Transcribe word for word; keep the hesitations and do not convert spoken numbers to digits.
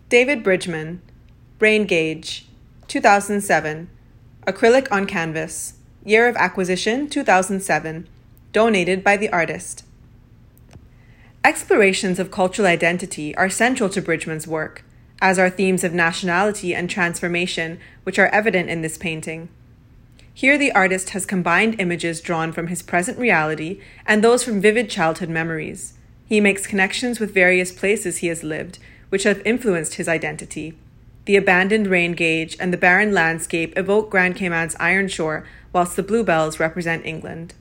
David Bridgman, Brain Gauge, two thousand seven, acrylic on canvas, year of acquisition two thousand seven, donated by the artist. Explorations of cultural identity are central to Bridgman's work, as are themes of nationality and transformation, which are evident in this painting. Here the artist has combined images drawn from his present reality and those from vivid childhood memories. He makes connections with various places he has lived, which have influenced his identity. The abandoned rain gauge and the barren landscape evoke Grand Cayman's iron shore, whilst the bluebells represent England.